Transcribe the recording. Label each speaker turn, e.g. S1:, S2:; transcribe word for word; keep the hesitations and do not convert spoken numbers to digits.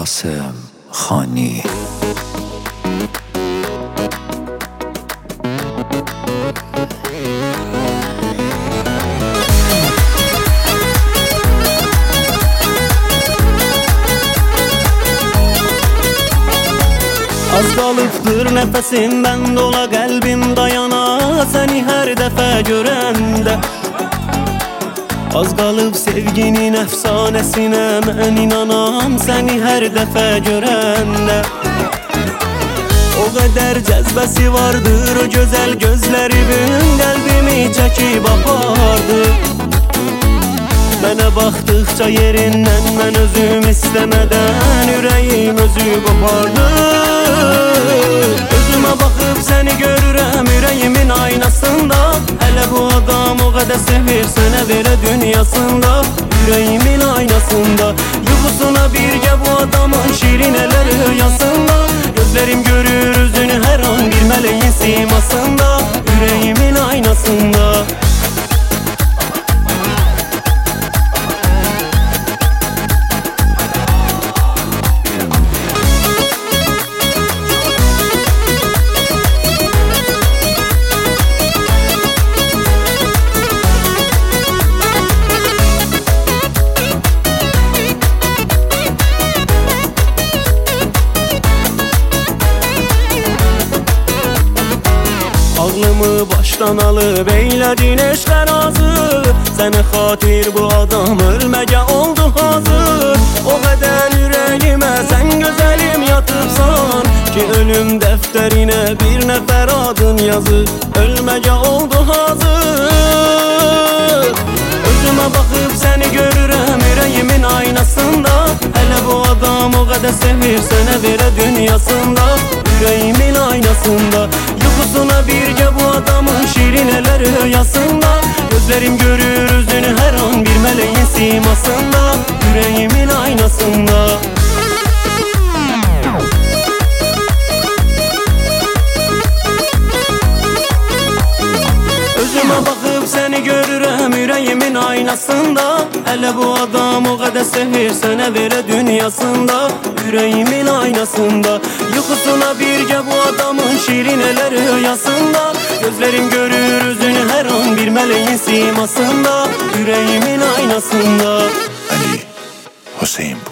S1: Qasım Xani.
S2: Az qalıbdır nəfəsim, bənd ola qəlbim dayana, səni hər dəfə görəndə. Az qalıb sevginin əfsanəsinə, mən inanam səni hər dəfə görəndə. O qədər cəzbəsi vardır o gözəl gözlərimin, qəlbimi çəkib apardı. Mənə baxdıqca yerindən mən özüm istəmədən ürəyim özü qopardı. Özümə baxıb səni görürəm ürəyimin aynasında. Hələ bu adam o qədər sevir sənə verə dünyasında. Ürəyimin aynasında yuxusuna birgə bu adamın şirinələr rüyasında. Gözlərim görür üzünü hər an bir mələyin simasında. Ürəyimin aynasında. Ağlımı başdan alıb eylədin eşqər azı. Sənə xatir bu adam ölməgə oldu hazır. O qədər ürəyimə sən gözəlim yatıbsan ki, ölüm dəftərinə bir nəfər adın yazır. Ölməgə oldu hazır. Özümə baxıb səni görürəm ürəyimin aynasında. Hələ bu adam o qədər sevir sənə verə dünyasında. Ürəyimin aynasında yuxusuna birgə bu adamın şirinələr rüyasında. Gözlərim görür üzünü hər an bir mələyin simasında. Ürəyimin aynasında. Özümə baxıb səni görürəm ürəyimin aynasında. Hələ bu adam o qədər sevir sənə verə dünyasında. Ürəyimin aynasında yuxusuna birgə bu adamın şirinələr rüyasında. Gözlərim görür üzünü hər an bir mələyin simasında. Ürəyimin aynasında.
S1: Ali Hüseyin